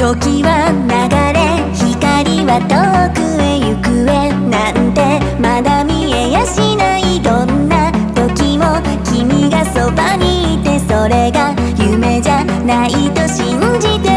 時は流れ光は遠くへ行くへなんてまだ見えやしない。どんな時も君がそばにいてそれが夢じゃないと信じて